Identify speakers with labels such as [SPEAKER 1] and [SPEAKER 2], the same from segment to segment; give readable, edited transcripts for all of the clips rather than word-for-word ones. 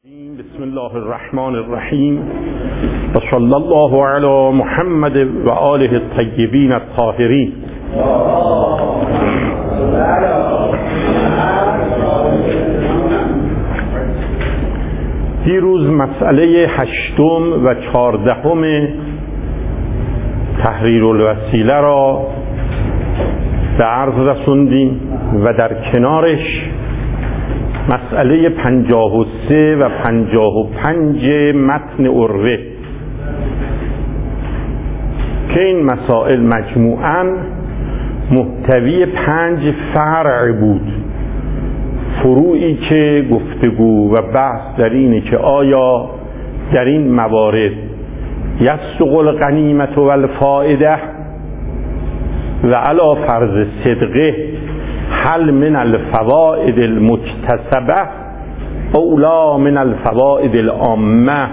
[SPEAKER 1] بسم الله الرحمن الرحیم و صلی الله علی محمد و آله الطیبین الطاهرین. دیروز مسئله 8 و 14 تحریر الوسیله را به عرض رسوندیم و در کنارش مسئله 53 و 55 متن عروه که این مسائل مجموعاً محتوی 5 فرع بود. فروعی که گفتگو و بحث در اینه که آیا در این موارد یصدق الغنیمة و الفائده و علی فرض صدقه هل من الفوائد المکتسبه اولا من الفوائد العامه.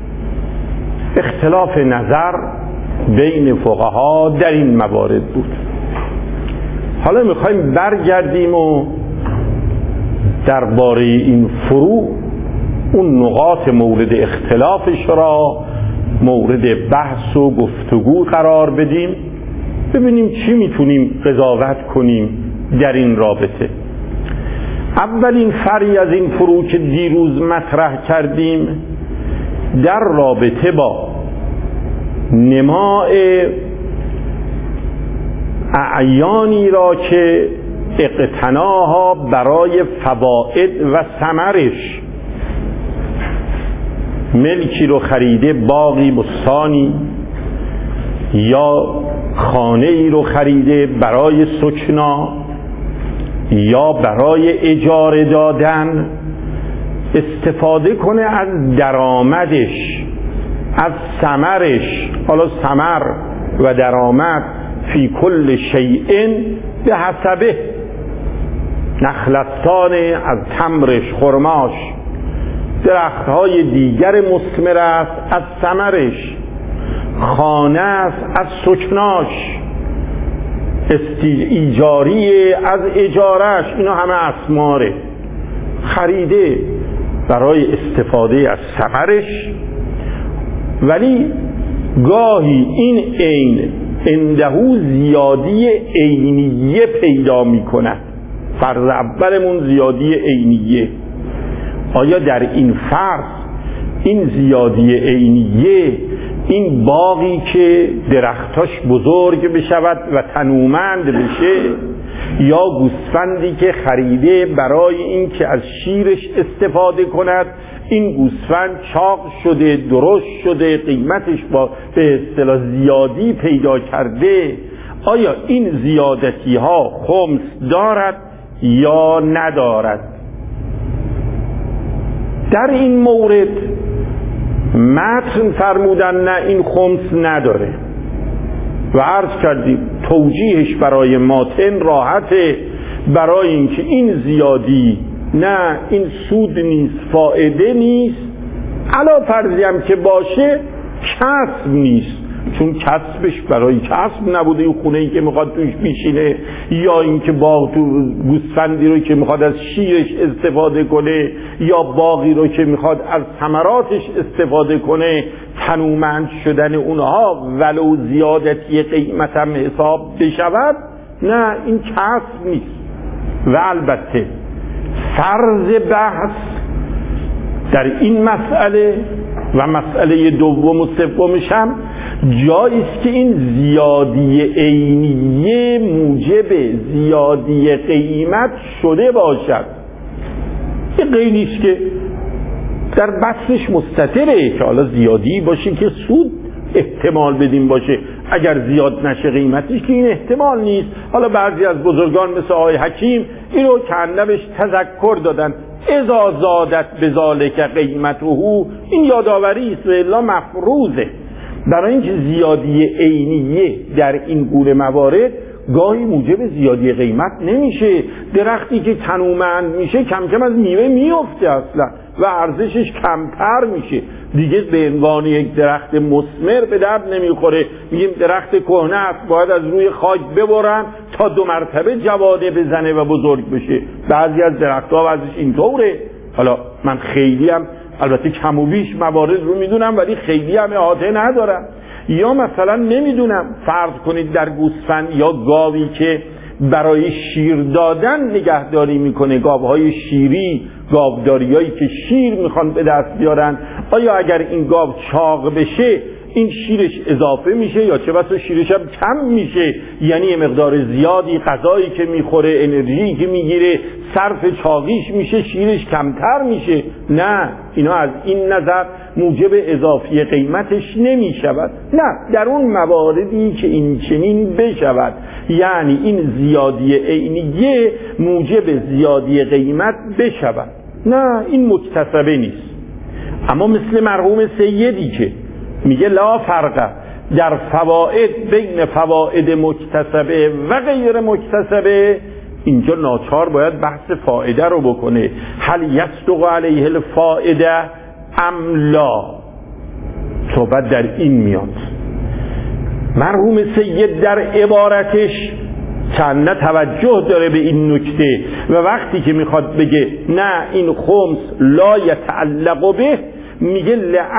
[SPEAKER 1] اختلاف نظر بین فقها در این موارد بود. حالا میخوایم برگردیم و درباره این فروع اون نقاط مورد اختلافش را مورد بحث و گفتگو قرار بدیم، ببینیم چی میتونیم قضاوت کنیم در این رابطه. اولین فرعی از این فروع که دیروز مطرح کردیم در رابطه با نماء اعیانی را که اقتناها برای فواید و ثمرش، ملکی رو خریده، باغی، بستانی یا خانه ای رو خریده برای سکنا یا برای اجاره دادن، استفاده کنه از درآمدش، از ثمرش. حالا ثمر و درآمد فی کل شیء به حسبه، نخلستان از تمرش، خرماش، درختهای دیگر مثمر است از ثمرش، خانه است از سکناش، ایجاری از اجارش، اینا همه اسماره. خریده برای استفاده از ثمرش، ولی گاهی این عین عنده زیادی عینیه پیدا میکنه. فرض اولمون زیادی عینیه. آیا در این فرض این زیادی عینیه، این باغی که درختاش بزرگ بشود و تنومند بشه، یا گوسفندی که خریده برای این که از شیرش استفاده کند، این گوسفند چاق شده، درشت شده، قیمتش به اصطلاح زیادی پیدا کرده، آیا این زیادتی ها خمس دارد یا ندارد؟ در این مورد متن فرمودن نه، این خمس نداره و عرض کردیم توجیهش برای متن راحته، برای اینکه این زیادی نه، این سود نیست، فائده نیست، علا فرضی هم که باشه کسب نیست، چون کسبش برای کسب نبوده، این خونه‌ای که میخواد توش بشینه یا اینکه باغ تو گوسفندی رو که میخواد از شیرش استفاده کنه یا باغی رو که میخواد از ثمراتش استفاده کنه، تنومند شدن اونها ولو زیادتی قیمت هم حساب بشود، نه، این کسب نیست. و البته فرض بحث در این مسئله و مسئله دوم و سومش هم جاییست که این زیادی عینیه موجب زیادی قیمت شده باشد. این قیدیست که در بحثش مستتره که حالا زیادی باشه که سود احتمال بدیم باشه، اگر زیاد نشه قیمتش که این احتمال نیست. حالا بعضی از بزرگان مثل آقای حکیم اینو کنده بهش تذکر دادن، اذا زادت بذالک قیمته، این یادآوری است و الا مفروضه. برای اینکه زیادی عینیه در این گونه موارد گاهی موجب زیادی قیمت نمیشه. درختی که تنومند میشه کم کم از میوه میفته اصلا و ارزشش کمتر میشه، دیگه به عنوان یک درخت مثمر به درد نمیخوره. میگیم درخت کهنه است، باید از روی خاک ببرن تا 2 مرتبه جواده بزنه و بزرگ بشه. بعضی از درخت‌ها ازش اینطوره. حالا من خیلی هم البته کم و بیش موارد رو میدونم ولی خیلی هم احاطه ندارم. یا مثلا نمیدونم، فرض کنید در گوسفند یا گاوی که برای شیر دادن نگهداری میکنه، گاوهای شیری، گاوداریایی که شیر میخوان به دست بیارن، آیا اگر این گاو چاق بشه این شیرش اضافه میشه یا چه بسا شیرش هم کم میشه؟ یعنی یه مقدار زیادی غذایی که میخوره، انرژی که میگیره صرف چاقیش میشه، شیرش کمتر میشه؟ نه، اینا از این نظر موجب اضافی قیمتش نمیشود. نه، در اون مواردی که این چنین بشود، یعنی این زیادی عینیه موجب زیادی قیمت بشود، نه این مکتسبه نیست. اما مثل مرحوم سیدی که میگه لا فرق در فواید بین فواید مکتسبه و غیر مکتسبه، اینجا ناچار باید بحث فائده رو بکنه. هل یصدق علیه الفائده ام لا؟ صحبت در این میاد. مرحوم سید در عبارتش چند توجه داره به این نکته و وقتی که میخواد بگه نه این خمس لا یتعلق به، میگه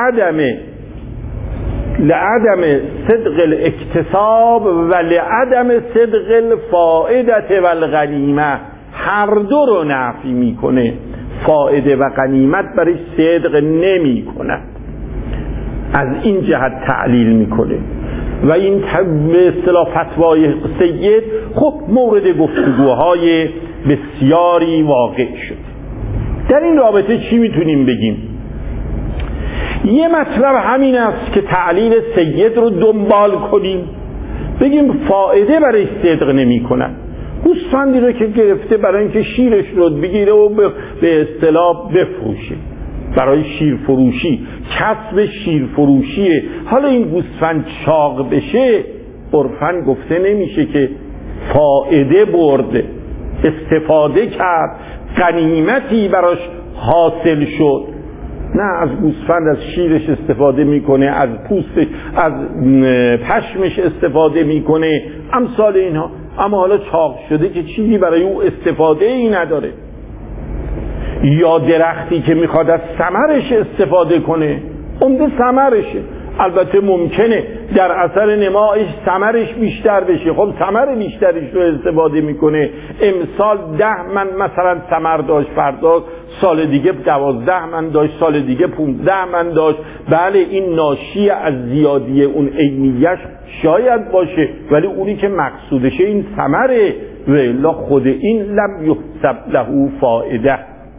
[SPEAKER 1] لعدم صدق الاکتساب و لعدم صدق الفائده و الغنیمه، هر دو رو نفی میکنه. فائده و غنیمت برای صدق نمی کند، از این جهت تعلیل میکنه. و این به اصطلاح فتوای سید خب مورد گفتگوهای بسیاری واقع شد. در این رابطه چی میتونیم بگیم؟ یه مطلب همین است که تعلیل سید رو دنبال کنیم، بگیم فائده برای صدق نمی کنن. گوسفندی رو که گرفته برای اینکه شیرش رو بگیره و به اصطلاح بفروشه، برای شیر فروشی، کسب شیر فروشیه. حالا این گوسفند چاق بشه، عرفاً گفته نمیشه که فائده برد، استفاده کرد، غنیمتی براش حاصل شد. نه، از گوسفند از شیرش استفاده میکنه، از پوستش، از پشمش استفاده میکنه، امثال اینها. اما حالا چاق شده که چیزی برای او استفاده ای نداره. یا درختی که میخواد از ثمرش استفاده کنه، عمده ثمرشه، البته ممکنه در اثر نمایش ثمرش بیشتر بشه، خب ثمر بیشترش رو استفاده میکنه. امسال 10 من مثلا ثمر داشت، فردا سال دیگه 12 من داشت، سال دیگه 15 من داشت. بله، این ناشی از زیادی اون عینیش شاید باشه، ولی اونی که مقصودشه این ثمره و الا خود این لم یحسب له فائده.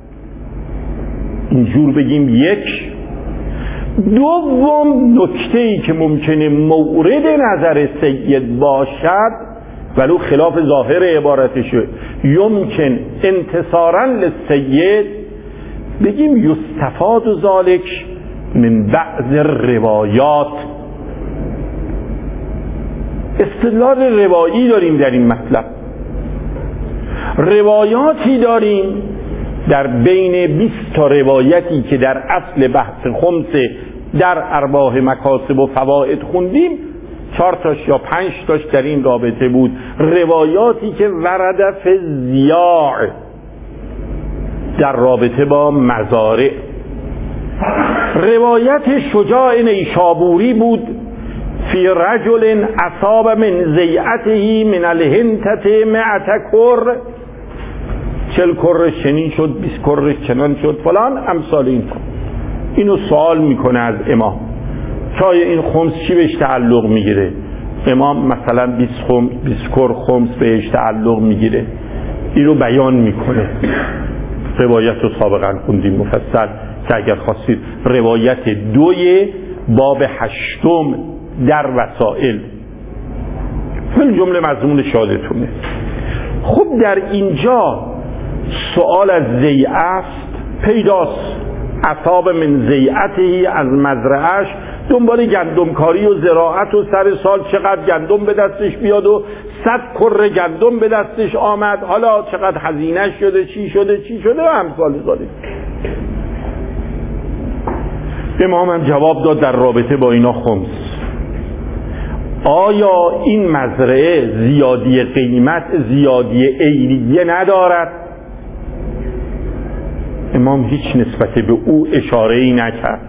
[SPEAKER 1] اینجور بگیم. یک. دوم نکته‌ای که ممکنه مورد نظر سید باشد ولو خلاف ظاهر عبارتشه، یمکن انتصارا للسید، بگیم یستفاد ذالک من بعض روایات. استدلال روایی داریم در این مطلب. روایاتی داریم در بین 20 تا روایتی که در اصل بحث خمس در ارباح مکاسب و فواید خوندیم، 4 تاش یا 5 تاش در این رابطه بود. روایاتی که ورد فی الزیاع، در رابطه با مزارع. روایت شجاع نیشابوری بود فی رجل اصاب من زیعته من الهنتة 100 کر، 40 کر چنین شد، 20 کر چنان شد فلان امثال این. اینو سوال میکنه از امام چای این خمس چی بهش تعلق میگیره؟ امام مثلا 20 کر خمس بهش تعلق میگیره، اینو بیان میکنه. روایت رو سابقا خوندیم مفصل که اگر خواستید روایت 2 باب 8 در وسائل فل جمله مضمون شادتونه. خب در اینجا سوال از زیعه است، پیداست. اصاب من زیعته، از مزرعش دنبال گندمکاری و زراعت و سر سال چقدر گندم به دستش بیاد و 100 کر گندم به دستش آمد، حالا چقدر هزینه شده، چی شده و امثال ذالک. امام هم جواب داد در رابطه با اینا خمس. آیا این مزرعه زیادی قیمت، زیادی عینیه ندارد؟ امام هیچ نسبت به او اشاره‌ای نکرد.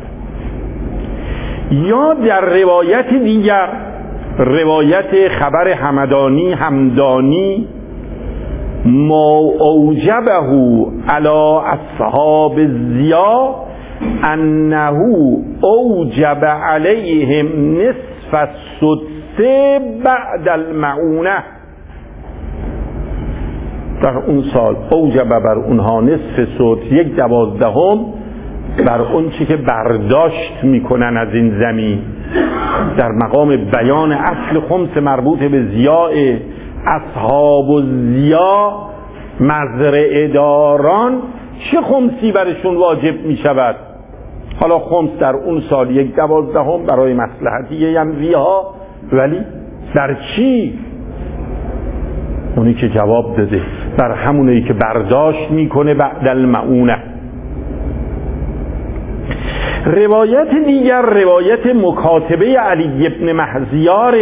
[SPEAKER 1] یا در روایت دیگر، روایت خبر همدانی ما اوجبه علی اصحاب ضیا انه اوجب علیهم نصف السدس بعد المعونه. در اون سال اوجب بر اونها نصف سدس، 1/12 بر اون چی که برداشت میکنن از این زمین، در مقام بیان اصل خمس مربوط به ضیاء اصحاب الضیا، مزرعه داران چه خمسی برشون واجب میشود. حالا خمس در اون سال 1/12 برای مصلحتی ینویها، ولی در چی؟ اونی که جواب داده بر همونی که برداشت میکنه بعد المعونه. روایت دیگر روایت مکاتبه علی ابن مهزیار،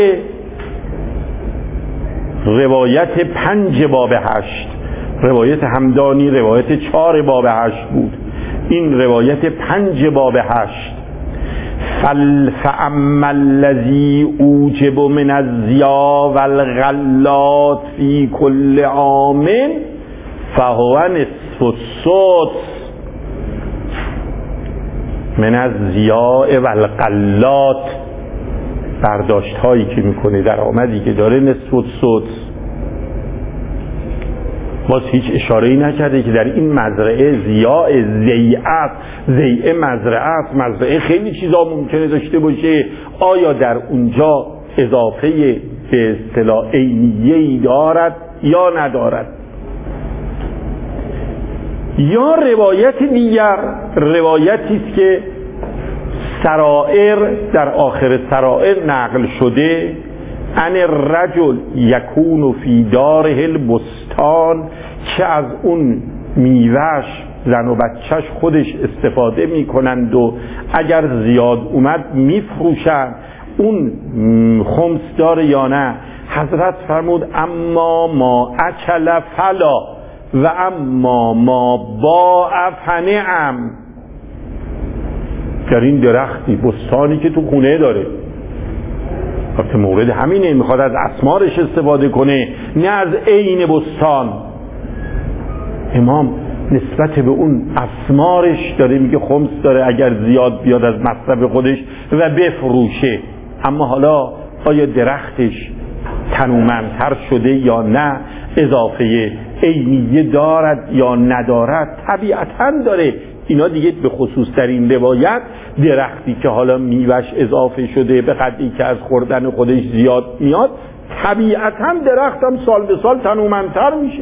[SPEAKER 1] روایت 5 باب 8. روایت همدانی روایت 4 باب 8 بود، این روایت 5 باب 8. فاما الذی اوجب من الضیا والغلات فی کل عام فهو نصف السدس من الضیاء والغلات. برداشت هایی که میکنه، درآمدی که داره، نصف السدس. باز هیچ اشاره‌ای نکرده که در این مزرعه ضیاء ضیعه مزرعه است. مزرعه خیلی چیزا ممکنه داشته باشه، آیا در اونجا اضافه به اصطلاح عینیه‌ای دارد یا ندارد. یا روایت دیگر روایتی است که سرائر، در آخر سرائر نقل شده، ان الرجل یکون فی داره البستان، که از اون میوهش زن و بچهش خودش استفاده میکنند و اگر زیاد اومد میفروشند. اون خمس داره یا نه؟ حضرت فرمود اما ما اکل فلا و اما ما باع فنعم. در این درختی، بستانی که تو خونه داره، وقتی مورد همینه، میخواد از اسمارش استفاده کنه نه از عین بستان. امام نسبت به اون اسمارش داره میگه خمس داره اگر زیاد بیاد از مصرف خودش و بفروشه. اما حالا آیا درختش تنومندتر شده یا نه، اضافه عینیه دارد یا ندارد؟ طبیعتاً داره. اینا دیگه به خصوص در این روایت درختی که حالا میوهش اضافه شده به قدری که از خوردن خودش زیاد میاد، طبیعتاً درختم سال به سال تنومندتر میشه.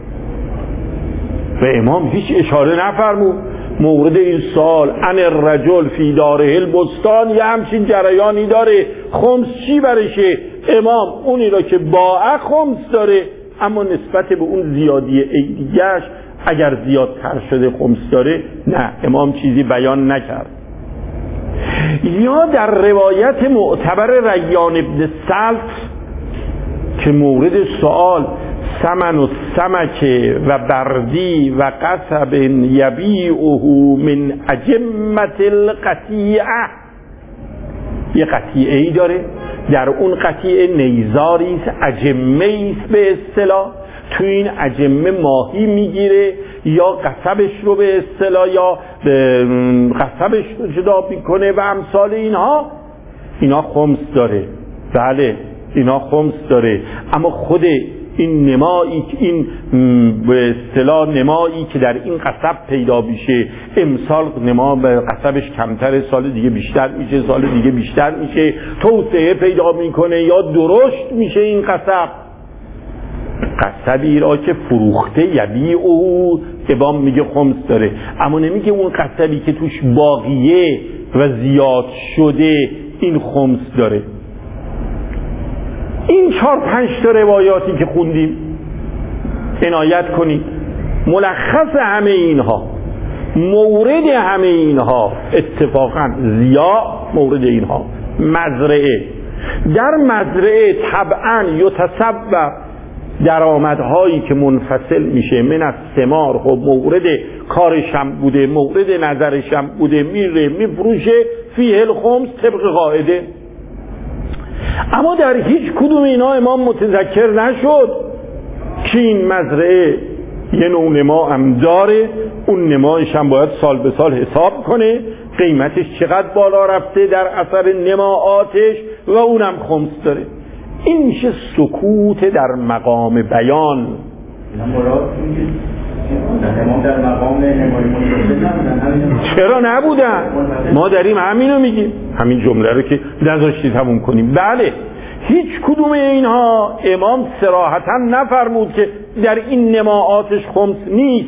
[SPEAKER 1] و امام هیچ اشاره نفرمود مورد این سال ان الرجل فی داره البستان یه همچین جریانی داره، خمس چی برشه؟ امام اونی را که باع خمس داره، اما نسبت به اون زیادی دیگه‌اش اگر زیادتر شده خمس داره، نه، امام چیزی بیان نکرد. یا در روایت معتبر ریان ابن سلط که مورد سوال سمن و سمک و بردی و قصب یبیعه من اجمت القطیعه، یه قطیعه ای داره، در اون قطیعه نیزاری است، اجمه ایست به اصطلاح، تو این اجمه ماهی میگیره یا قصبش رو به اصطلاح یا قصبش رو جدا میکنه و امثال اینها. اینا خمس داره، بله اینا خمس داره، اما خود این نمایی، این به اصطلاح نمایی که در این قصب پیدا میشه، امسال نما به قصبش کمتره، سال دیگه بیشتر میشه، سال دیگه بیشتر میشه، توسعه پیدا میکنه یا درشت میشه این قصب. قصبی را که فروخته یبیعه، امام میگه خمس داره، اما نمیگه اون قصبی که توش باقیه و زیاد شده این خمس داره. این 4-5 تا روایاتی که خوندیم عنایت کنید، ملخص همه اینها، مورد همه اینها اتفاقا ضیاء، مورد اینها مزرعه. در مزرعه طبعا یتصور درآمدهایی که منفصل میشه من از ثمار، خب مورد کارشم بوده، مورد نظرشم بوده، میره میفروشه فیه الخمس طبق قاعده. اما در هیچ کدوم اینا امام متذکر نشد که این مزرعه یه نوع نما هم داره، اون نمایش هم باید سال به سال حساب کنه، قیمتش چقدر بالا رفته در اثر نماعاتش و اونم خمس داره. این میشه سکوت در مقام بیان. چرا نبودن؟ ما داریم همینو میگیم، همین جمله رو که نذاشتی تموم کنیم. بله، هیچ کدوم اینها امام صراحتا نفرمود که در این نماعاتش خمس نیست،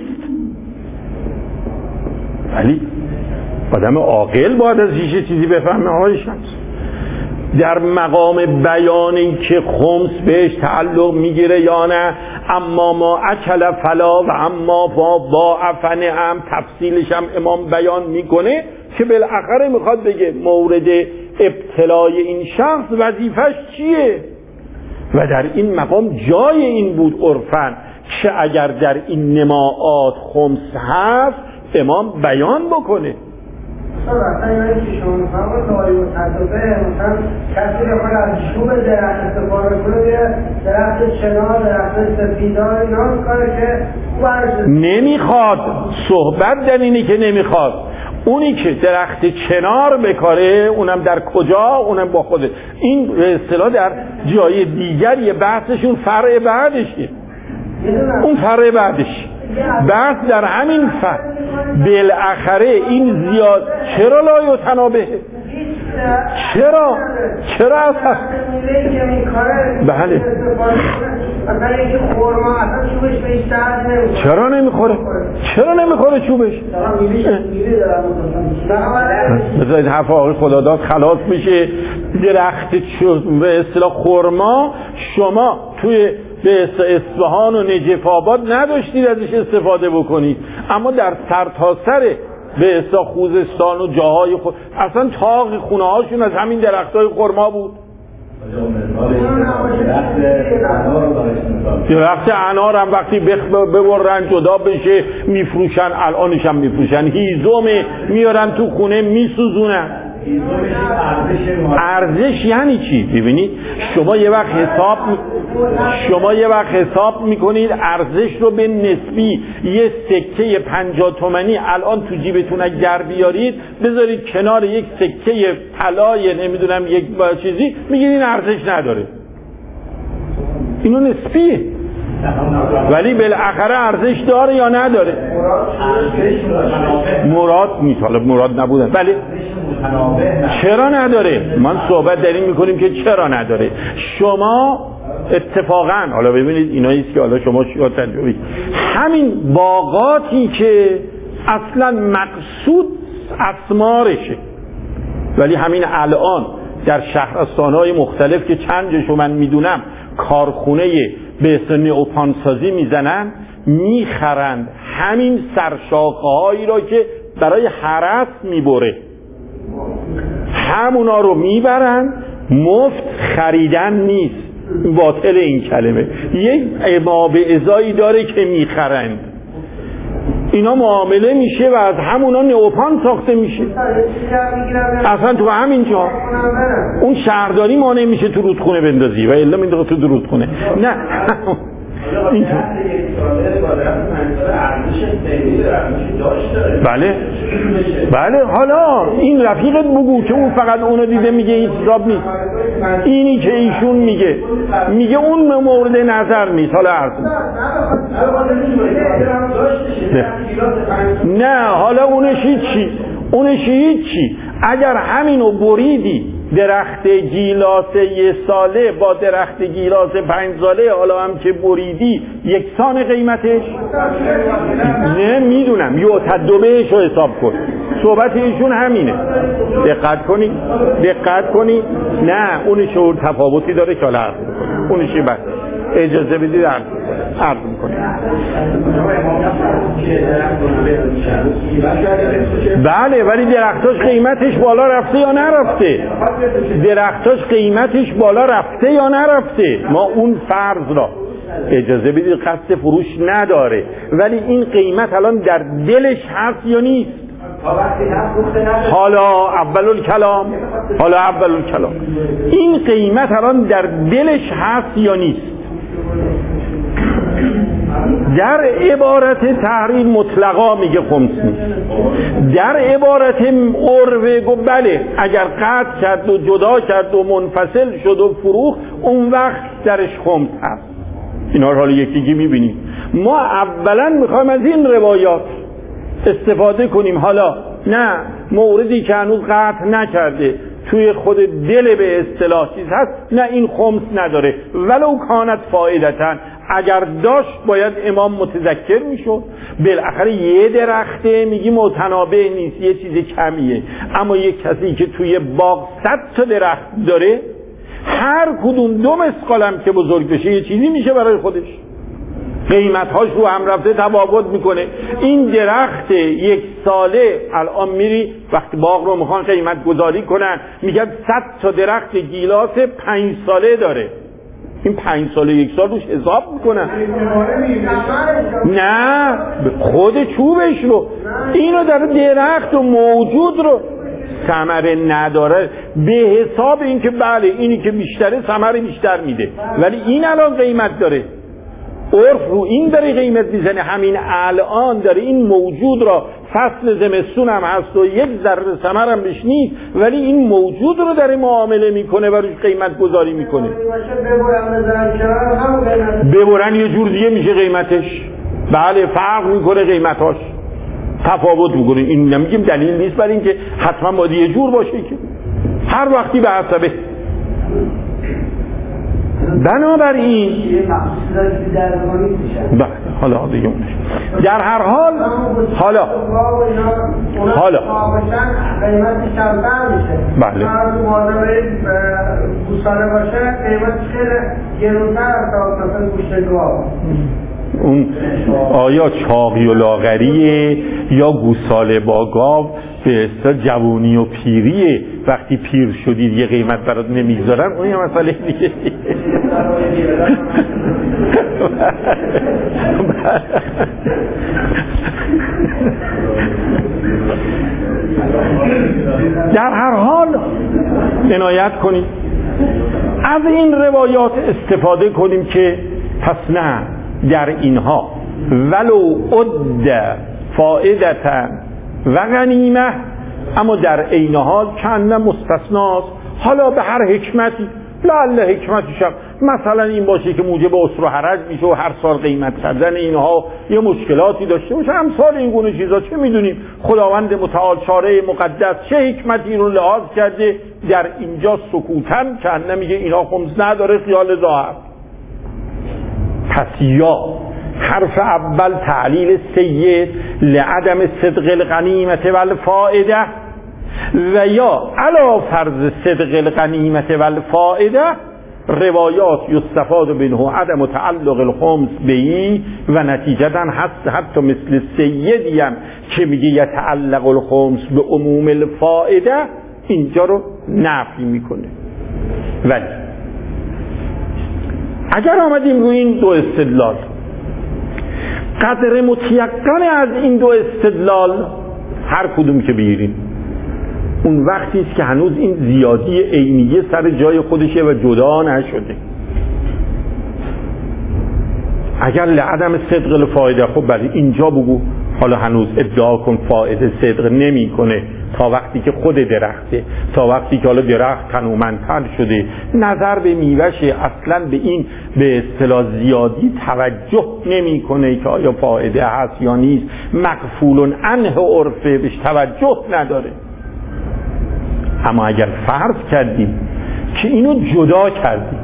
[SPEAKER 1] ولی آدم عاقل باید از هیچ چیزی بفهمه. آقای شمس در مقام بیانی که خمس بهش تعلق میگیره یا نه، اما ما اکل فلا و اما با افنه هم تفصیلش هم امام بیان میکنه که بالاخره میخواد بگه مورد ابتلای این شخص وظیفش چیه و در این مقام جای این بود عرفاً که اگر در این نماعات خمس هست امام بیان بکنه.
[SPEAKER 2] مثلا اینایی که شما میفهمون نوعی متصفه، مثلا کسی بخواد از چوب درخت استفاده کنه، درخت چنار، درخت سفیدار، اینا میکنه که
[SPEAKER 1] نمیخواد. صحبت در اینی که نمیخواد. اونی که درخت چنار بکاره اونم در کجا؟ اونم با خوده. این به اصطلاح در جای دیگر یه بحثشون فرع بعدشه، اون فرع بعدش بحث در همین فرع. بالاخره این زیاد چرا لا یتنابه؟ چرا اصلا؟ بله چرا نمیخوره چوبش؟ بذارید حرف آقای خداداد خلاص میشه. درخت به اصطلاح خرما شما توی به اصفهان و نجف آباد نداشتید ازش استفاده بکنید، اما در سرتاسر به اصطلاح خوزستان و جاهای اصلا تاق خونه هاشون از همین درختای خرما بود. درخت انار هم وقتی ببرن جدا بشه میفروشن، الانش هم میفروشن. هیزم میارن تو خونه میسوزونن. ارزش یعنی چی؟ ببینید شما یه وقت حساب میکنید ارزش رو به نسبی یه سکه 50 تومانی الان تو جیبتون اگر بیارید بذارید کنار یک سکه طلای نمیدونم یک چیزی، میگید این ارزش نداره. اینو نسبیه، ولی بالاخره ارزش داره یا نداره؟ مراد نبودن. بله چرا نداره؟ من صحبت داریم میکنیم که چرا نداره. شما اتفاقا حالا ببینید ایناییست که حالا شما تجربه همین باغاتی که اصلا مقصود اسمارشه، ولی همین الان در شهرستانهای مختلف که چندشو من میدونم کارخونه به سن اوپانسازی میزنن، میخرند همین سرشاخه‌هایی را که برای حرس میبره، همونا رو میبرن. مفت خریدن نیست، باطل این کلمه، یک ما به ازایی داره که میخرند. اینا معامله میشه و از همونا نئوپان ساخته میشه. اصلا تو همین جا اون شهرداری مانع میشه تو رودخونه بندازی و الا میندازه تو رودخونه. نه بله حالا این رفیقت بگو که اون فقط اونو دیده میگه هیچ راب نیست. اینی که ایشون میگه اون مورد نظر نیست. حالا عرض نه حالا اونش هیچی. اگر همینو بریدی درخت گیلاس 1 ساله با درخت گیلاس 5 ساله حالا هم که بریدی یکسان قیمتش؟ نه میدونم یعتدبهش رو حساب کن. صحبت ایشون همینه. دقت کنی نه اونش رو تفاوتی داره که حالا اونش بس اجازه بدید عرض میکنیم. بله ولی درختاش قیمتش بالا رفته یا نرفته؟ درختاش قیمتش بالا رفته یا نرفته؟ ما اون فرض را اجازه بدید قصد فروش نداره، ولی این قیمت الان در دلش هست یا نیست؟ حالا اول الکلام این قیمت الان در دلش هست یا نیست؟ در عبارت تحریم مطلقا میگه خمس نیست، در عبارت عروه گو بله اگر قطع کرد و جدا کرد و منفصل شد و فروخت اون وقت درش خمس هست. اینا رو حالا یکی میبینیم. ما اولا میخوایم از این روایات استفاده کنیم. حالا نه موردی که هنوز قطع نکرده توی خود دل به اصطلاح چیز هست، نه این خمس نداره ولو کانت فائدتن، اگر داشت باید امام متذکر میشد. بالاخره یه درخته میگی متنابه نیست، یه چیز کمیه، اما یه کسی که توی باغ 100 تا درخت داره هر کدوم 2 مثقالم که بزرگ بشه یه چیزی میشه برای خودش، قیمت‌هاش رو هم رفته تفاوت میکنه. این درخت 1 ساله الان میری وقتی باغ رو میخوان قیمت گذاری کنن میگن 100 تا درخت گیلاس 5 ساله داره، این 5 ساله 1 سال روش حساب میکنن، نه خود چوبش رو، اینو در درخت و موجود رو ثمره نداره به حساب اینکه بله اینی که بیشتره ثمره بیشتر میده، ولی این الان قیمت داره، عرف رو این داره قیمت میزنه. همین الان داره این موجود را فصل زمستون هم هست و 1 ذره ثمر هم بهش نیست، ولی این موجود رو داره معامله میکنه و روش قیمت گذاری میکنه. ببرن یه جور دیگه میشه قیمتش، بله فرق میکنه قیمتاش، تفاوت میکنه. این نمیگیم دلیل نیست برای اینکه حتما باید یه جور باشه که هر وقتی به حسبه. بنابراین حالا دیگه در هر حال حالا
[SPEAKER 2] قیمتش کمتر میشه.
[SPEAKER 1] بله
[SPEAKER 2] گوساله باشه قیمتش خیلی گرونتر تا مثلا گوشت گاو.
[SPEAKER 1] اون آیا چاقی و لاغریه یا گوساله با گاو به اصطلاح جوانی و پیریه؟ وقتی پیر شدید یه قیمت برات نمیذارن، اون یه مسئله دیگه. در هر حال عنایت کنید از این روایات استفاده کنیم که پس نه در اینها ولو عد فائدتا و غنیمه، اما در عین حال کنه مستثناست. حالا به هر حکمتی لعل حکمتش مثلا این باشه که موجب عسر و حرج میشه و هر سال قیمت کردن اینها یه مشکلاتی داشته باشه، امثال این گونه چیزا چه میدونیم خداوند متعال شارع مقدس چه حکمتی رو لحاظ کرده در اینجا سکوتن کنه میگه اینا خمس نداره خیال ظاهر. پس یا حرف اول تعلیل سید لعدم صدق الغنیمت والفائده و یا علا فرض صدق الغنیمت والفائده روایات یستفاد منه عدم تعلق الخمس بهی و نتیجتا هست حتی مثل سیدی هم که میگه یتعلق الخمس به عموم الفائده اینجا رو نفی میکنه. ولی اگر آمدیم روی این 2 استدلال قدر متیقن از این 2 استدلال هر کدوم که بگیریم اون وقتی است که هنوز این زیادی عینیه سر جای خودشه و جدا نشده. اگر لعدم صدق الفایده خب برای اینجا بگو حالا هنوز ادعا کن فایده صدق نمی کنه تا وقتی که خود درخته، تا وقتی که حالا درخت تنومندتر شده نظر به میوهشه اصلا به این به اصطلاح زیادی توجه نمی کنه که آیا فایده هست یا نیست، مغفول عنه عرفه بهش توجه نداره. اما اگر فرض کردیم که اینو جدا کردیم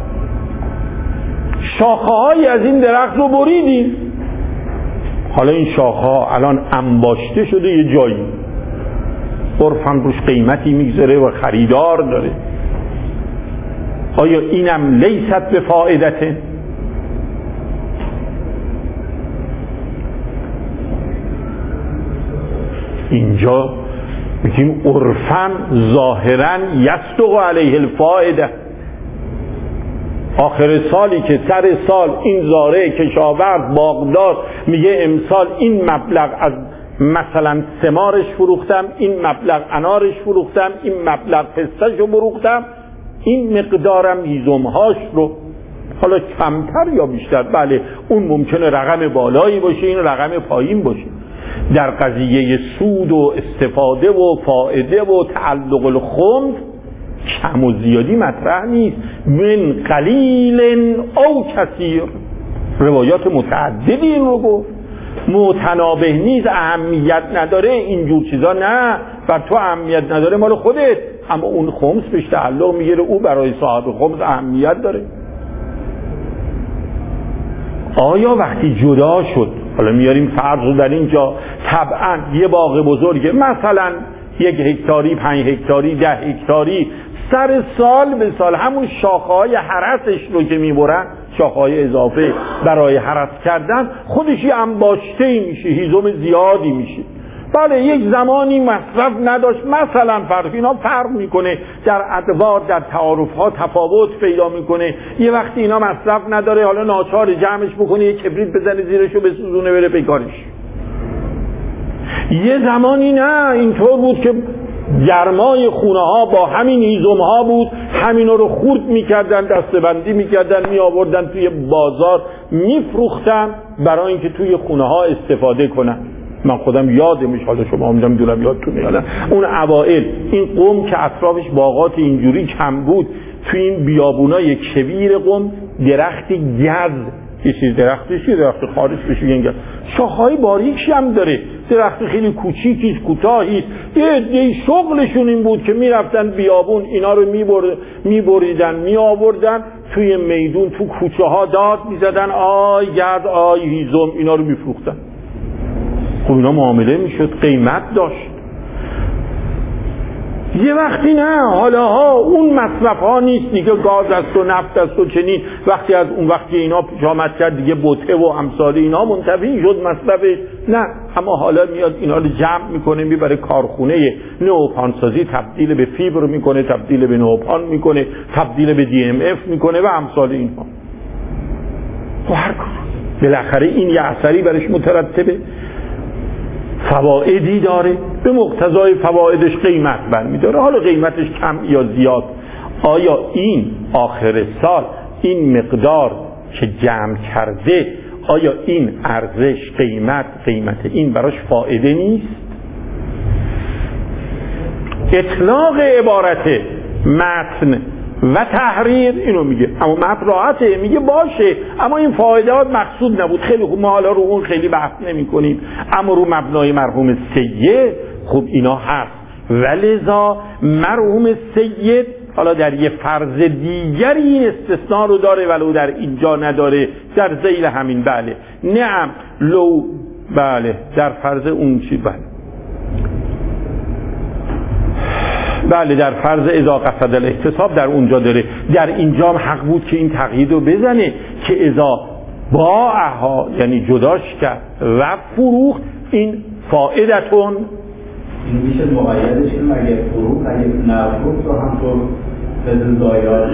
[SPEAKER 1] شاخه‌های از این درخت رو بریدیم، حالا این شاخه‌ها الان انباشته شده یه جایی، عرف هم روش قیمتی میگذاره و خریدار داره، آیا اینم لیست به فائدته؟ اینجا میگیم عرفاً ظاهراً یصدق علیه الفائده، آخر سالی که سر سال این زاره کشاورز باغدار میگه امسال این مبلغ از مثلا ثمارش فروختم، این مبلغ انارش فروختم، این مبلغ پسته‌شو فروختم، این مقدارم هیزم‌هاش رو، حالا کمتر یا بیشتر، بله اون ممکنه رقم بالایی باشه، این رقم پایین باشه. در قضیه سود و استفاده و فائده و تعلق الخمس کم و زیادی مطرح نیست. من قلیل او کثیر، روایات متعددی این رو گفت. متنابه نیست، اهمیت نداره، اینجور چیزا نه، بر تو اهمیت نداره مال خودت، اما اون خمس بهش تعلق میگیره، او برای صاحب خمس اهمیت داره. آیا وقتی جدا شد، حالا میاریم فرض رو در اینجا، طبعا یه باغ بزرگه، مثلا 1 هکتاری، 5 هکتاری، 10 هکتاری، سر سال به سال همون شاخه‌های حرسش رو که میبرن، شاخه‌های اضافه برای حرس کردن، خودش یه انباشته‌ای میشه، هیزم زیادی میشه. بله یک زمانی مصرف نداشت، مثلا اینا فرق میکنه، در ادوار در تعارف‌ها تفاوت پیدا میکنه، یه وقتی اینا مصرف نداره، حالا ناچار جمعش بکنه، یه کبریت بزنه زیرشو بسوزونه بره پیکارش. یه زمانی نه، اینطور بود که گرمای خونه ها با همین هیزم ها بود، همینا رو خورد میکردن، دستبندی میکردن، میآوردن توی بازار میفروختن برای اینکه توی خونه ها استفاده کنن. من خودم یادمش، حالا شما هم نمیدونم یادتون میاد، اون اوائل این قم که اطرافش باغات اینجوری کم بود، توی این بیابونای کبیر قم درختی گز، یه چیز درختشی، درخت خارج بشه، شاخهای باریکش هم داره، درخت خیلی کوچیکیش، کوتاهیست. یه شغلشون این بود که میرفتن بیابون، اینا رو میبریدن، میآوردن توی میدون، تو کوچه ها داد میزدن، آی گرد، آی هیزم، اینا رو میفروختن. خب اینا معامله میشد، قیمت داشت. یه وقتی نه، حالا ها اون مصرف ها نیست دیگه، گاز است و نفت است و چنین، وقتی از اون وقتی اینا پیش آمد کرد دیگه بوته و امثال اینا منتفی شد مصرفش، نه، اما حالا میاد اینا رو جمع میکنه، میبره کارخونه نئوپانسازی، تبدیل به فیبر میکنه، تبدیل به نئوپان میکنه، تبدیل به DMF میکنه و امثال اینها. و هر کار بالاخره این یه اثری برش مترتبه، فوائدی داره، به مقتضای فوائدش قیمت برمیداره، حالا قیمتش کم یا زیاد. آیا این آخر سال این مقدار که جمع کرده، آیا این ارزش قیمت این براش فائده نیست؟ اطلاق عبارت متن و تحریر اینو میگه، اما متن راحته، میگه باشه، اما این فایدهات مقصود نبود. خیلی خوب، ما حالا رو اون خیلی بحث نمی کنیم، اما رو مبنای مرحوم سید خب اینا هست. ولذا مرحوم سید حالا در یه فرض دیگری این استثناء رو داره، ولو در اینجا نداره، در ذیل همین، بله نعم لو، بله در فرض اون چی، بله در فرض اذا قصد الاحتساب در اونجا داره، در اینجا هم حق بود که این تقیید رو بزنه که اذا باعها، یعنی جداش کرد و فروخت، این فائدتون
[SPEAKER 3] این میشه مقیدش که مگه فروخت اگه نفروخت و همطور بدون ضایعات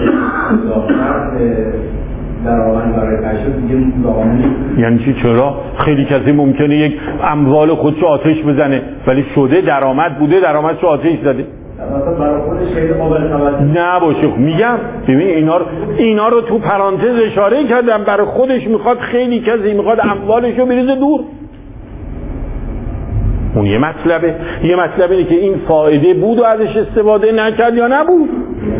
[SPEAKER 3] درآمد برای کشف دیگه ضامنی.
[SPEAKER 1] یعنی چی؟ چرا؟ خیلی کسی ممکنه یک اموال خودشو آتش بزنه ولی شده درآمد بوده، درآمدشو آتش زده،
[SPEAKER 3] برای خودش خیلی قابل توجه
[SPEAKER 1] نباشه. میگم ببین اینا رو تو پرانتز اشاره کردم، برای خودش میخواد، خیلی کسی میخواد اموالشو بریزه دور. اون یه مطلبه اینه که این فایده بود و ازش استفاده نکرد یا نبود.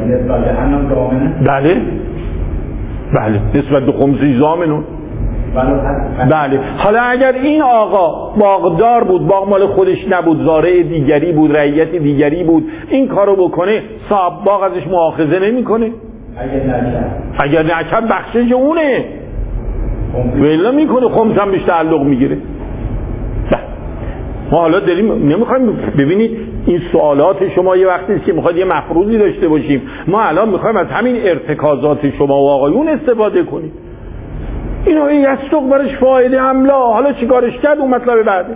[SPEAKER 1] بله نسبت به خمسی زامنون. بله حالا اگر این آقا باغدار بود، باغ مال خودش نبود، زارع دیگری بود، رعیت دیگری بود، این کارو بکنه، صاحب باغ ازش مؤاخذه نمیکنه؟ اگر نکرد بخشش اونه، ولی میکنه، خمس هم بهش تعلق میگیره. ما حالا داریم نمیخوایم، ببینید این سوالات شما یه وقتی است که میخواد یه مفروضی داشته باشیم، ما الان میخوایم از همین ارتکازات شما و آقایون استفاده کنیم. اینا یستق برش فایده املا، حالا چیکارش کرد اون مطلب بعده.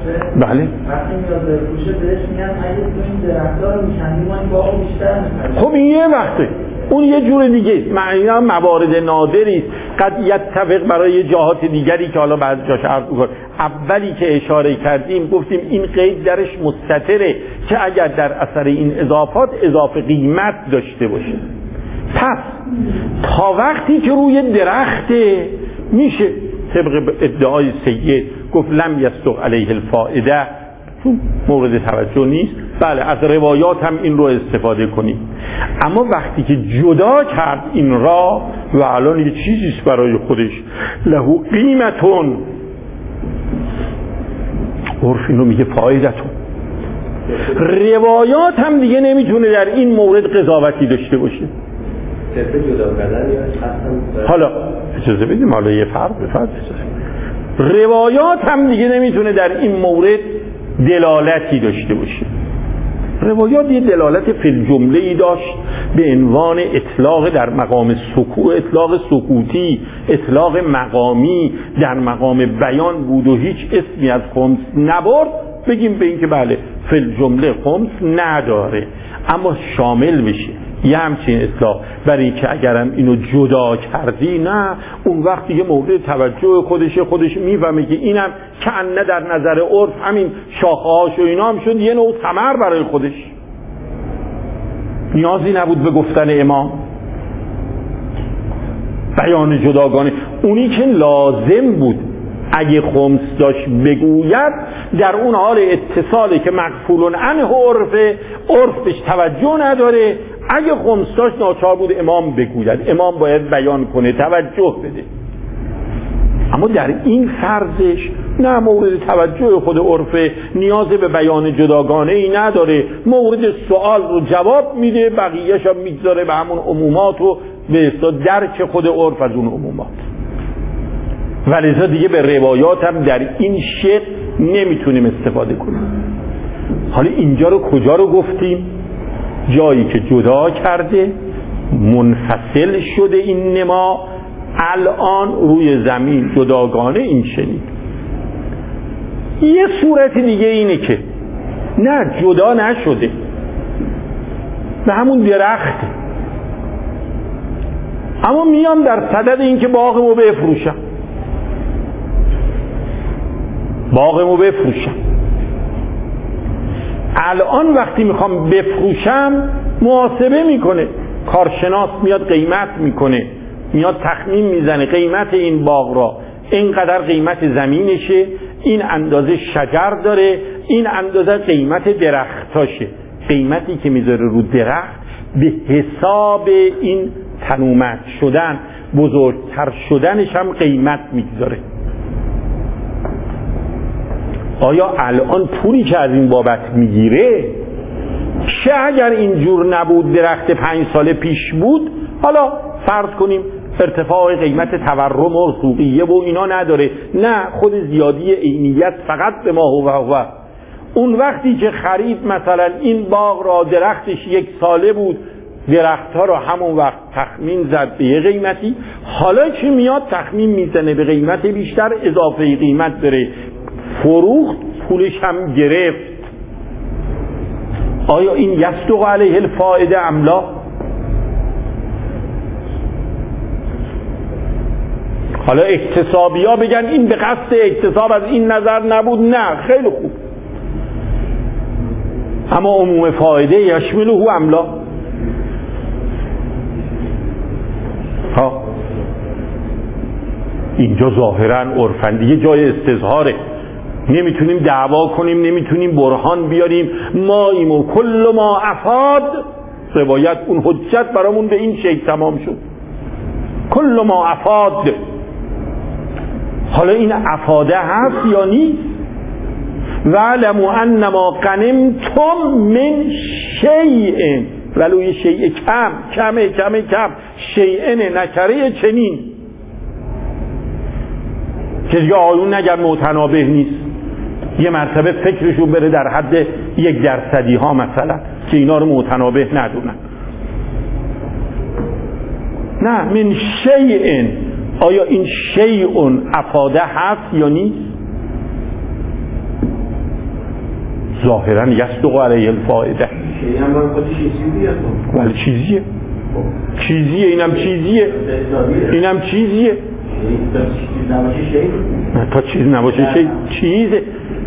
[SPEAKER 1] بله.
[SPEAKER 4] وقتی میاد بفروشه بهش میگن اگه تو این درخت‌ها رو می‌کندی ما این باغو بیشتر می‌خریم.
[SPEAKER 1] خب این یه وقته، اون یه جور دیگه، معنی هم موارد نادری است. قد یتفق برای جهات دیگری که حالا بعد جاش عرض می‌کنم. اولی که اشاره کردیم گفتیم این قید درش مستتره که اگر در اثر این اضافات اضافه قیمت داشته باشه. پس تا وقتی که روی درخت میشه طبق ادعای سید گفت لم یصدق علیه الفائده، مورد توجه نیست. بله از روایات هم این رو استفاده کنیم. اما وقتی که جدا کرد این را و الان یه چیزیست برای خودش، له قیمتون، عرف اینو میگه فایدتون. روایات هم دیگه نمیتونه در این مورد قضاوتی داشته باشه. حالا اجازه بدیم، حالا یه فرق به فرق روایات هم دیگه نمیتونه در این مورد دلالتی داشته باشه. روایات یه دلالت فی الجمله ای داشت به عنوان اطلاق در مقام اطلاق سکوتی، اطلاق مقامی در مقام بیان بود و هیچ اسمی از خمس نبرد، بگیم به این که بله فی الجمله خمس نداره، اما شامل بشه یه همچین اطلاق. برای که اگرم اینو جدا کردی نه، اون وقت یه مورد توجه خودش میفهمه که اینم کنه در نظر عرف همین شاخه‌هاش و اینا هم شد یه نوع ثمر برای خودش، نیازی نبود به گفتن امام. بیان جداگانه اونی که لازم بود اگه خمس داشت بگوید در اون حال اتصالی که مغفول عنه عرف بهش توجه نداره، اگه خمس داشت ناچار بود امام بگوید، امام باید بیان کنه، توجه بده. اما در این فرضش نه، مورد توجه خود عرف، نیاز به بیان جداگانه ای نداره، مورد سوال رو جواب میده، بقیه‌اش هم میگذاره به همون عمومات و به درک خود عرف از اون عمومات. ولذا دیگه به روایات هم در این شکل نمیتونیم استفاده کنیم. حالا اینجا رو کجا رو گفتیم؟ جایی که جدا کرده، منفصل شده این نما، الان روی زمین جداگانه این شنید. یه صورت دیگه اینه که نه جدا نشده، به همون درخته، اما میام در صدد این که باغمو بفروشم، الان وقتی میخوام بفروشم محاسبه میکنه، کارشناس میاد قیمت میکنه، میاد تخمین میزنه قیمت این باغ را اینقدر قیمت زمینشه، این اندازه شجر داره، این اندازه قیمت درختاشه. قیمتی که میذاره رو درخت به حساب این تنومت شدن، بزرگتر شدنش هم قیمت میگذاره. آیا الان پولی که از این بابت میگیره چه اگر اینجور نبود، درخت 5 سال پیش بود، حالا فرض کنیم ارتفاع قیمت تورم و رسوبیه و اینا نداره، نه خود زیادی عینیت فقط به ما هو. اون وقتی که خرید مثلا این باغ را درختش 1 ساله بود، درختها را همون وقت تخمین زد به یه قیمتی، حالا که میاد تخمین میزنه به قیمت بیشتر، اضافه قیمت داره، فروخت، پولش هم گرفت. آیا این یصدق علیه الفائده ام لا؟ حالا اکتسابی ها بگن این به قصد اکتساب از این نظر نبود، نه خیلی خوب، اما عموم فائده یشمله ام لا؟ ها اینجا ظاهرا عرفن دیگه جای استظهاره، نمیتونیم دعوا کنیم، نمیتونیم برهان بیاریم، ماییم و کل ما افاد، روایت اون حجت برامون به این شکل تمام شد، کل ما افاد. حالا این افاده هست یا نیست؟ وَعْلَمُوا أَنَّمَا غَنِمْتُم مِّن شَيْءٍ، ولو یه شیء کم شیء نکره چنین، که دیگه آیون نگر متنابه نیست، یه مرتبه فکرشون بره در حد 1% ها مثلا که اینا رو متنابه ندونن. نه، من شیء، آیا این شیء افاده هست یا نیست؟ ظاهرا یصدق علیه الفائده.
[SPEAKER 3] شیعه هم باید خودش چیزیه.
[SPEAKER 1] ولی چیزیه اینم چیزیه تا چیز نباشه چیزه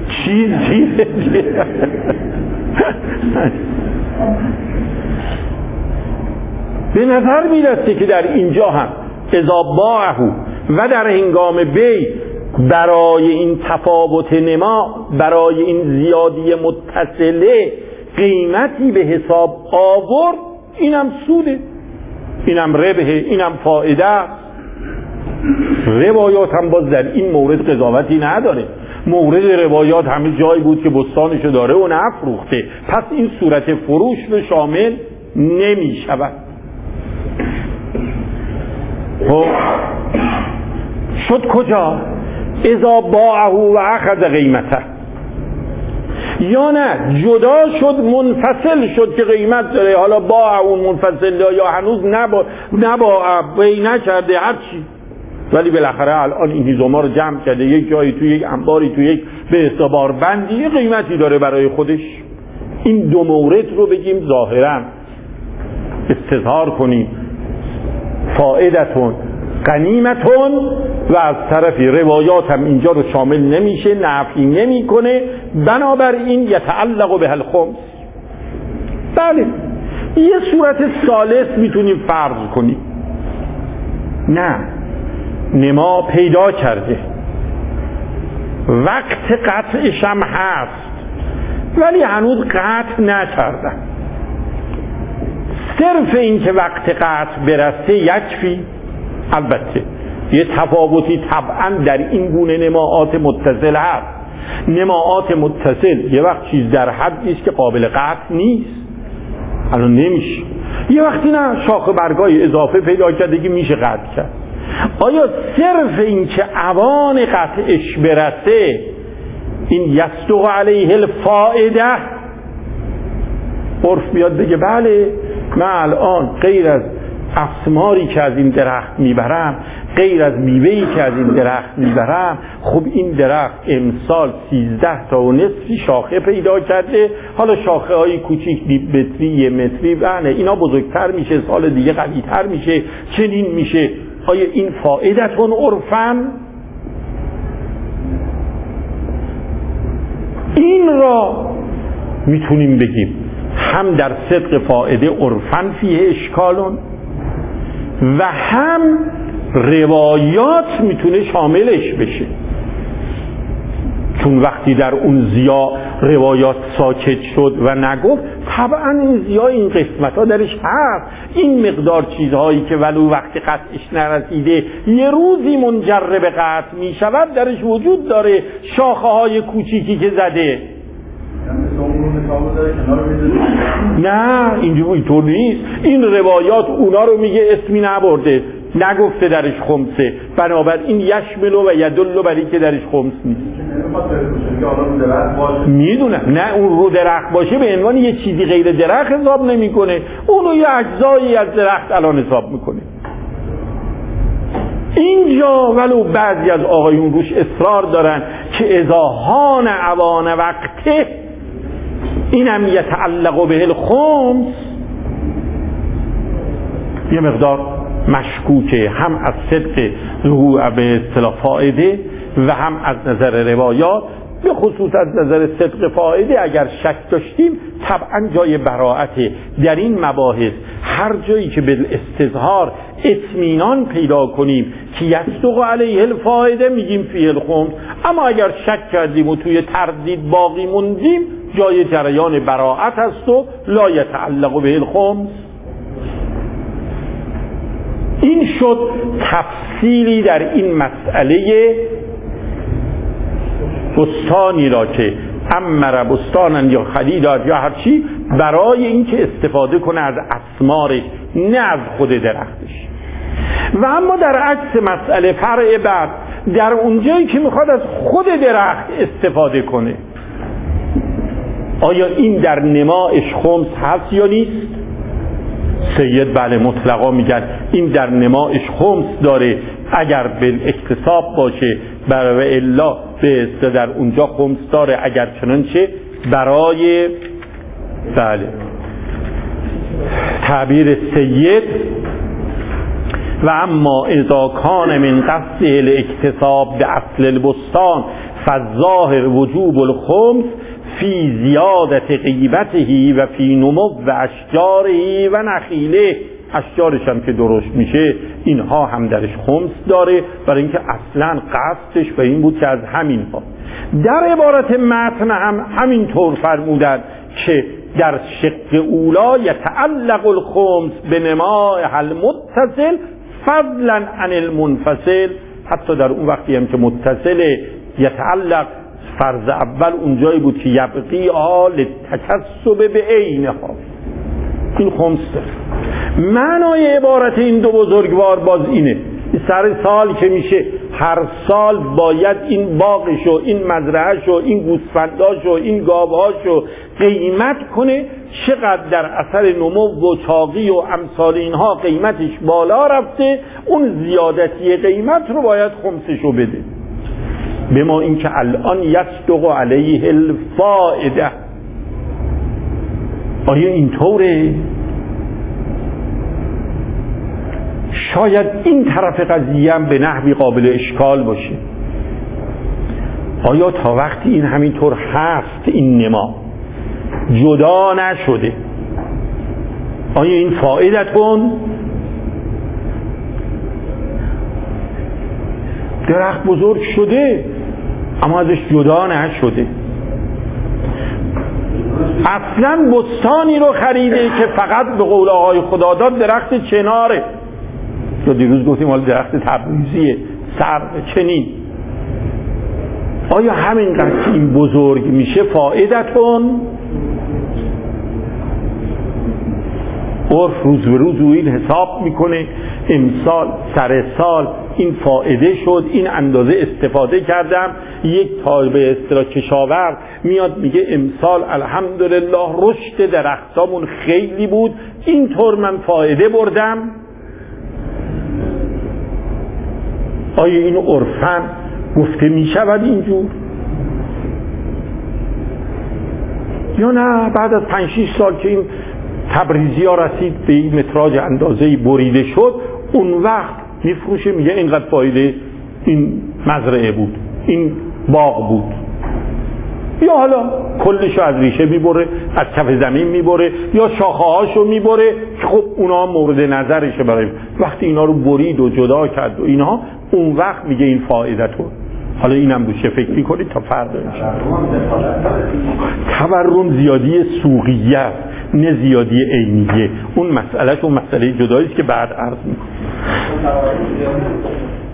[SPEAKER 1] به نظر میرسه که در اینجا هم اذا باعه و در هنگام بی برای این تفاوت نما، برای این زیادی متصله قیمتی به حساب آورد، اینم سوده، اینم ربحه، اینم فایده. روایات هم باز در این مورد قضاوتی نداره. مورد روایات همه جایی بود که بستانشو داره و نفروخته، پس این صورت فروش به شامل نمی شود. شد کجا؟ اذا باعه و اخذ قیمته، یا نه جدا شد منفصل شد که قیمت داره، حالا باع اون منفصل یا هنوز نباع بی نکرده هرچی، ولی بالاخره الان این هیزوما رو جمع کرده یک جایی توی یک انباری توی یک به استبار بندی یه قیمتی داره برای خودش. این دو مورد رو بگیم ظاهرا استظهار کنیم فائدتون غنیمتون، و از طرفی روایات هم اینجا رو شامل نمیشه، نفی نمیکنه، بنابراین یتعلق به الخمس. بله یه صورت ثالث میتونیم فرض کنیم، نه نما پیدا کرده، وقت قطعش هم هست ولی هنوز قطع نکردن، صرف این که وقت قطع برسه یکفی. البته یه تفاوتی طبعا در این گونه نماعات متصل هست. نماعات متصل یه وقت چیز در حدی است که قابل قطع نیست، الان نمیشه. یه وقتی نه شاخه برگای اضافه پیدا کرده که میشه قطع کرد. آیا صرف این که اوان قطعش برسه این یصدق علیه الفائده، عرف بیاد بگه بله من الان غیر از اسماری که از این درخت میبرم، غیر از میوهی که از این درخت میبرم، خب این درخت امسال 13 تا و نصفی شاخه پیدا کرده، حالا شاخه های کوچیک متری یه متری بله اینا بزرگتر میشه، سال دیگه قوی‌تر میشه، چنین میشه. آیا این فائدتون عرفن؟ این را میتونیم بگیم هم در صدق فائده عرفن فیه اشکالون و هم روایات میتونه شاملش بشه، چون وقتی در اون زیا روایات ساکت شد و نگفت، طبعا این زیا این قسمت ها درش هست، این مقدار چیزهایی که ولو وقتی قطعش نرسیده یه روزی منجر به قطع میشود درش وجود داره، شاخه های کوچیکی که زده. نه اینطور نیست، این روایات اونا رو میگه اسمی نبرده، نگفته درش خمسه، بنابراین یشملو و یدلو برای که درش خمس نیست. میدونم نه اون رو درخت باشه به عنوان یه چیزی غیر درخت حساب نمیکنه، اونو یه اجزایی از درخت الان حساب میکنه. اینجا ولو بعضی از آقایون روش اصرار دارن که اذا هان اوان وقته اینم یتعلق به الخمس، یه مقدار مشکوکه، هم از صدق ظهور به اصطلاح فائده و هم از نظر روایات. به خصوص از نظر صدق فائده اگر شک داشتیم طبعا جای براعته. در این مباحث هر جایی که به استظهار اطمینان پیدا کنیم که یصدق علیه الفائده میگیم فیه الخمس، اما اگر شک کردیم و توی تردید باقی موندیم جای جریان براعت هست و لا یتعلق به الخمس. این شد تفصیلی در این مسئله بستانی را که امر بستانن یا خلیدات یا هرچی برای اینکه استفاده کنه از اسمارش نه از خود درختش. و اما در عکس مسئله فرع بعد در اونجایی که میخواد از خود درخت استفاده کنه، آیا این در نماش خمس هست یا نیست؟ سید بله مطلقا میگن این در نماش خمس داره اگر به اکتساب باشه، برای الا به در اونجا خمس داره، اگر چنانچه برای بله تعبیر سید و اما اذا کان من قصد الاکتساب به اصل البستان فالظاهر وجوب الخمس فی زیادت غیبته و فی نمو و اشجاره و نخیله. اشجارش هم که درشت میشه اینها هم درش خمس داره، برای اینکه اصلا قصدش به این بود که از همینها. در عبارت متن هم همینطور فرمودند که در شق اولا یتعلق الخمس به نماء المتصل فضلا عن المنفصل. حتی در اون وقتی هم که متصل یتعلق، فرض اول اونجایی بود که یبقی آل تکسب به عینها، این خمس داره. معنای عبارت این دو بزرگوار باز اینه، سر سال که میشه هر سال باید این باغش و این مزرعهش و این گوسفنداش و این گاوهاش رو قیمت کنه، چقدر در اثر نمو و چاقی و امثال اینها قیمتش بالا رفته، اون زیادتی قیمت رو باید خمسش رو بده. به ما این که الان یصدق علیه الفائده. آیا اینطوره؟ شاید این طرف قضیه هم به نحوی قابل اشکال باشه. آیا تا وقتی این همینطور هست، این نما جدا نشده، آیا این فائدتون؟ درخت بزرگ شده اما ازش جدا نشده. اصلا بستانی رو خریده که فقط به قول آقای خداداد درخت چناره، یا دیروز گفتیم حالا درخت تبریزیه، سر چنین. آیا همینقدر که این بزرگ میشه فائدتون؟ عرف روز به روز رو این حساب میکنه، امسال سر سال این فائده شد، این اندازه استفاده کردم. یک تا به اصطلاح کشاورز میاد میگه امسال الحمدلله رشد درختامون خیلی بود، اینطور من فائده بردم. آیا این عرفاً گفته میشود اینجور؟ یا نه بعد از 5-6 سال که این تبریزی ها رسید به این متراژ اندازه‌ای بریده شد، اون وقت میفروشه میگه اینقدر فایده این مزرعه بود، این باغ بود. یا حالا کلشو از ریشه میبره، از کف زمین میبره، یا شاخه‌هاشو میبره که خب اونا مورد نظرشه. برای وقتی اینا رو برید و جدا کرد و اینها، اون وقت میگه این فایدتون. حالا اینم بوشه فکر میکنید تا فردا میشه. تورم زیادی سوقیه نه زیادی عینیه. اون مسئله مسئله جداییست که بعد عرض میکنم.